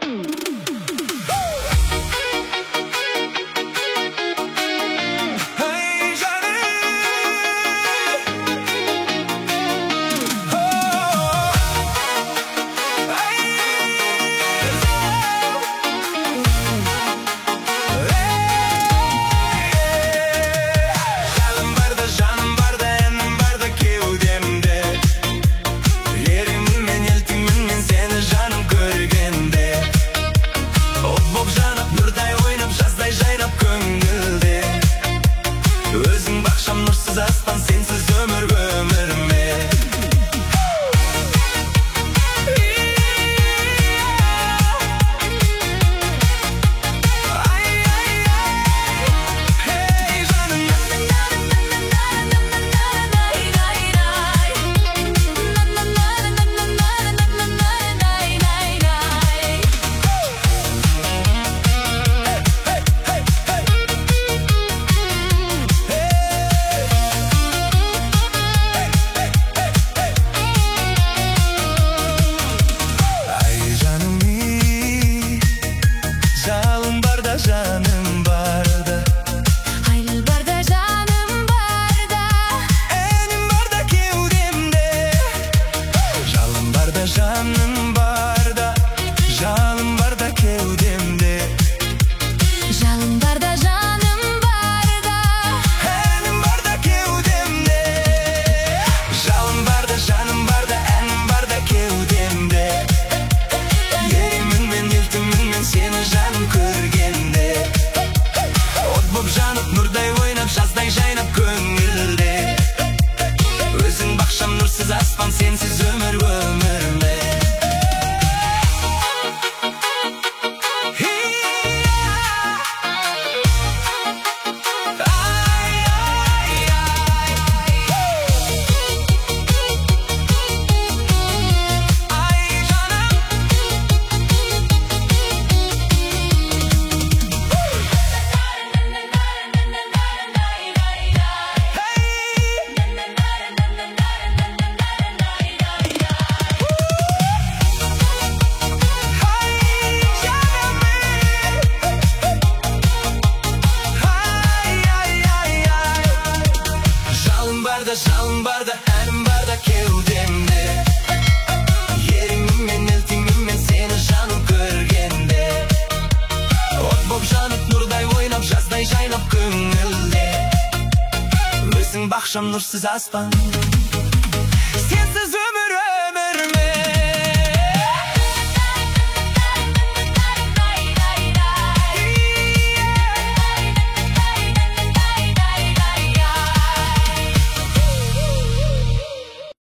Нұрсыз аспан, сенсіз өмір өміріме. Жаным барда, Айлы барда жаным барда, әнім барда кеудемде. Жалын барда жаным барда, жалын барда кеудемде. жалын барда жаным барда, әнім барда кеудемде. Жалын барда жаным барда, әнім барда кеудемде. Еремін мен елтімін мен сені жаным көргенде. От боп жанып нұрдай ойнап, жаздай жайнап көңілде. Өзің бақшам, нұрсыз аспан, сенсіз өмір өміріме. Жалын барда, әнім барда кеудемде. Ерімім мен елтімім мен сені жаным көргенде. От боп жанып нұрдай ойнап, жаздай жайнап көңілде. Өзің бақшам, нұрсыз аспан.